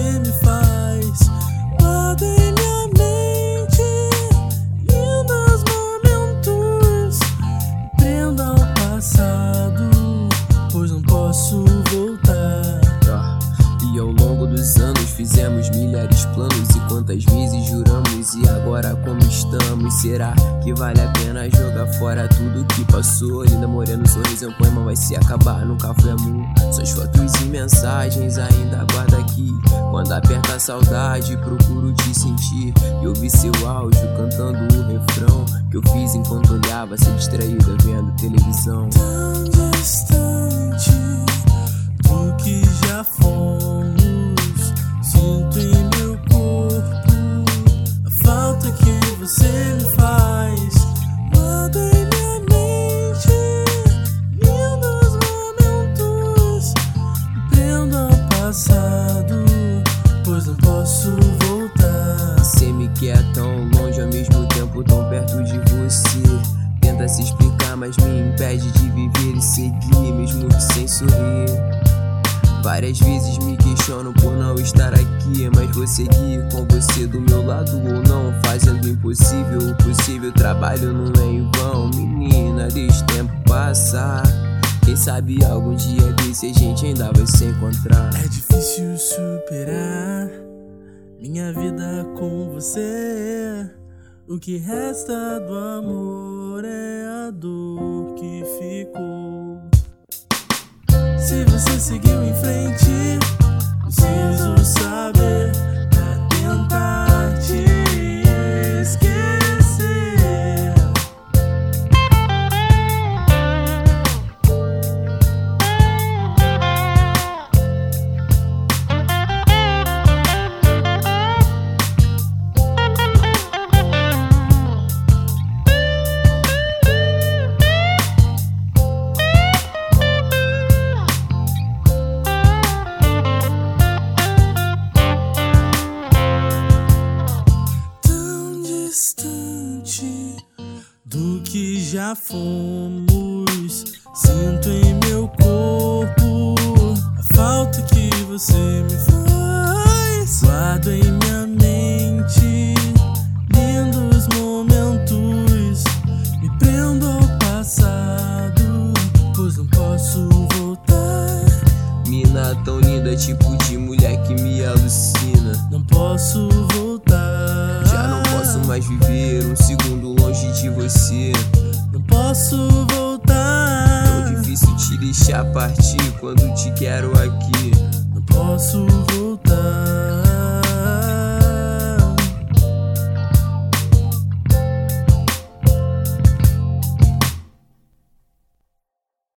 você me faz. Guarda em minha mente lindos momentos. Prenda ao passado, pois não posso voltar. E ao longo dos anos fizemos milhares de planos. E quantas vezes juramos, e agora como estamos? Será que vale a pena jogar fora tudo que passou? Linda morena, sorriso é um poema, vai se acabar, nunca foi amor. Suas fotos e mensagens ainda guarda aqui. Quando aperta a saudade, procuro te sentir. E ouvi seu áudio cantando o refrão que eu fiz enquanto olhava, se distraída vendo televisão. Tão distante do que já fomos, sinto em meu corpo a falta que você me faz. Guarda em minha mente lindos momentos. Me prendo ao passado, pois não posso voltar. Você me quer tão longe, ao mesmo tempo tão perto de você. Tenta se explicar, mas me impede de viver e seguir, mesmo que sem sorrir. Várias vezes me questiono por não estar aqui, mas vou seguir com você do meu lado ou não, fazendo o impossível o possível. Trabalho não é em vão, menina, deixa o tempo passar. Quem sabe algum dia desse a gente ainda vai se encontrar. É difícil superar minha vida com você. O que resta do amor é a dor que ficou. Se você seguiu em frente, preciso saber pra tentar te esquecer. Distante do que já fomos, sinto em meu corpo a falta que você me faz. Guardo em minha mente lindos momentos. Me prendo ao passado, pois não posso voltar. Mina tão linda, tipo de mulher que me alucina. Não posso voltar. Já não posso mais viver um segundo longe de você. Não posso voltar. Tão difícil te deixar partir quando te quero aqui. Não posso voltar.